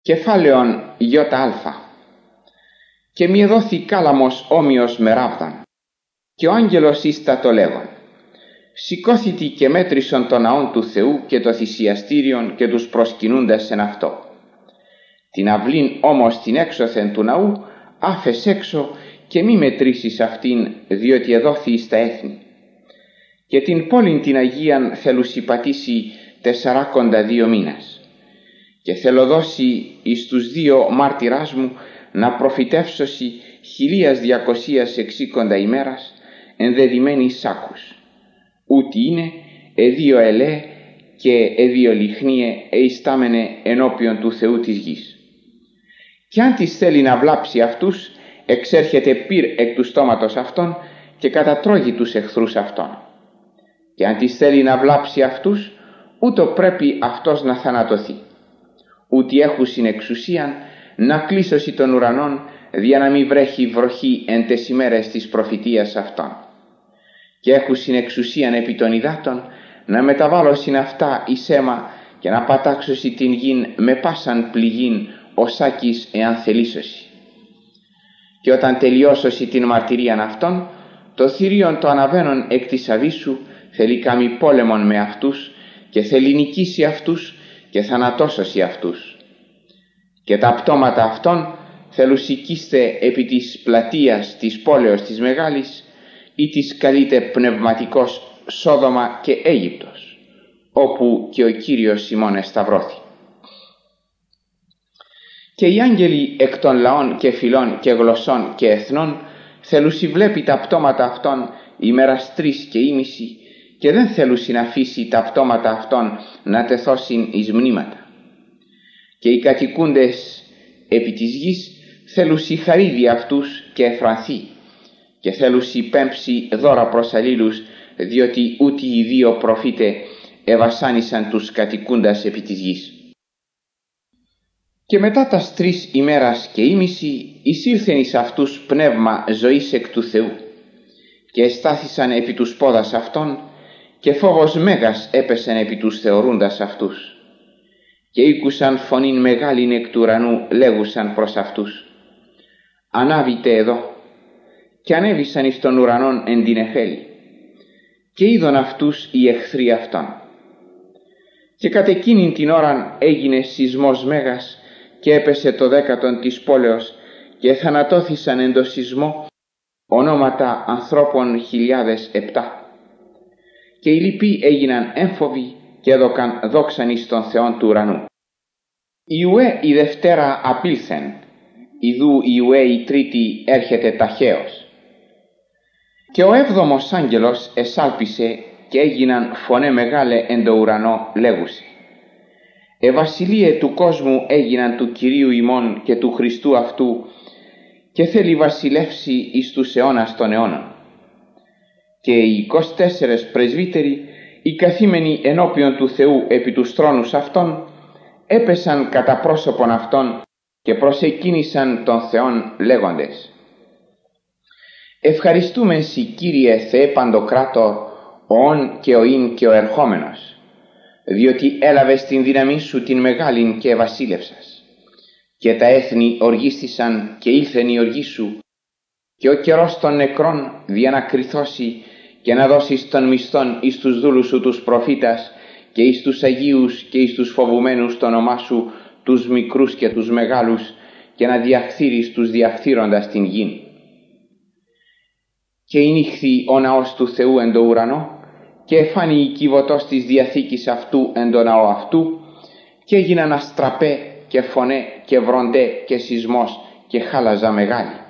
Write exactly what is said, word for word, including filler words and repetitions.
Κεφάλαιον ΙΑ. Και μη εδόθη κάλαμος όμοιος με ράβδαν, και ο άγγελος ίστα το λέγον. Σηκώθητη και μέτρησον τον ναόν του Θεού και το θυσιαστήριον και τους προσκυνούντας εν αυτό. Την αυλήν όμως την έξωθεν του ναού άφες έξω και μη μετρήσεις αυτήν, διότι εδόθη εις τα έθνη. Και την πόλην την Αγίαν θέλουσι πατήσει τεσσαράκοντα δύο μήνας. Και θέλω δώσει εις τους δύο μάρτυράς μου να προφητεύσωσι χιλίας διακοσίας εξήκοντα ημέρας ενδεδειμένοι σάκους. Ούτι είναι εδίο ελέ και εδίο λιχνίε ειστάμενε ενώπιον του Θεού της γης. Και αν της θέλει να βλάψει αυτούς, εξέρχεται πυρ εκ του στόματος αυτών και κατατρώγει τους εχθρούς αυτών. Και αν της θέλει να βλάψει αυτούς, ούτω πρέπει αυτός να θανατωθεί. Ούτι έχουσιν εξουσίαν να κλείσωσι των ουρανών, δια να μην βρέχει βροχή εν τες ημέρες της προφητείας αυτών. Και έχουσιν εξουσίαν επί των υδάτων να μεταβάλλωσιν αυτά εις αίμα και να πατάξωσι την γην με πάσαν πληγήν ως άκης εάν θελήσωσι. Και όταν τελειώσωσι την μαρτυρίαν αυτών, το θηρίον το αναβαίνον εκ της αβύσσου θέλει κάμει πόλεμον με αυτούς και θέλει νικήσει αυτούς και θανατώσωσι αυτούς. Και τα πτώματα αυτών θελουσικήστε επί της πλατείας της πόλεως της μεγάλης, ή της καλείται πνευματικός Σόδομα και Αίγυπτος, όπου και ο Κύριος ημών εσταυρώθη. Και οι άγγελοι εκ των λαών και φυλών και γλωσσών και εθνών θέλουσι βλέπει τα πτώματα αυτών ημέρας τρεις και ήμιση, και δεν θέλουσι να αφήσει τα πτώματα αυτών να τεθώσιν εις μνήματα. Και οι κατοικούντες επί της γης θέλουσι χαρίδι αυτούς και εφρανθεί, και θέλουσι πέμψει δώρα προς αλλήλους, διότι ούτι οι δύο προφήτε εβασάνισαν τους κατοικούντας επί της γης. Και μετά τας τρεις ημέρας και ήμιση εισήλθεν εις αυτούς πνεύμα ζωής εκ του Θεού, και εστάθησαν επί τους πόδας αυτών, και φόβος μέγας έπεσεν επί τους θεωρούντας αυτούς. Και ήκουσαν φωνήν μεγάλην εκ του ουρανού λέγουσαν προς αυτούς: «Ανάβητε εδώ», και ανέβησαν εις των ουρανών εν την Εφέλη, και είδον αυτούς οι εχθροί αυτών. Και κατ' εκείνην την ώραν έγινε σεισμός μέγας, και έπεσε το δέκατον της πόλεως, και θανατώθησαν εν το σεισμό ονόματα ανθρώπων χιλιάδες επτά. Και οι λοιποί έγιναν έμφοβοι και έδωκαν δόξαν εις τον Θεόν του ουρανού. Ιουέ η Δευτέρα απήλθεν, ιδού Ιουέ η Τρίτη έρχεται ταχαίως. Και ο έβδομος άγγελος εσάλπισε και έγιναν φωνέ μεγάλε εν το ουρανό λέγουσε: «Ευασιλείε του κόσμου έγιναν του Κυρίου ημών και του Χριστού αυτού, και θέλει βασιλεύσει εις τους αιώνας των αιώνων». Και οι είκοσι τέσσερες πρεσβύτεροι, οι καθήμενοι ενώπιον του Θεού επί τους θρόνους αυτών, έπεσαν κατά πρόσωπον αυτών και προσεκίνησαν τον Θεόν λέγοντες: «Ευχαριστούμεν σοι, Κύριε Θεέ Παντοκράτορ, ο όν και ο ίν και ο ερχόμενος, διότι έλαβες την δύναμή σου την μεγάλην και βασίλευσας. Και τα έθνη οργίστησαν και ήλθεν η οργή σου, και ο καιρός των νεκρών δια να κριθώσει και να δώσεις τον μισθόν εις τους δούλους σου τους προφήτας και εις τους Αγίους και εις τους φοβουμένους το όνομά σου, τους μικρούς και τους μεγάλους, και να διαφθείρεις τους διαφθείροντας την γην. Και ηνύχθη ο ναός του Θεού εν το ουρανό, και εφάνει η κύβωτος της διαθήκης αυτού εν το ναό αυτού, και έγιναν αστραπέ και φωνέ και βροντέ και σεισμός και χάλαζα μεγάλη.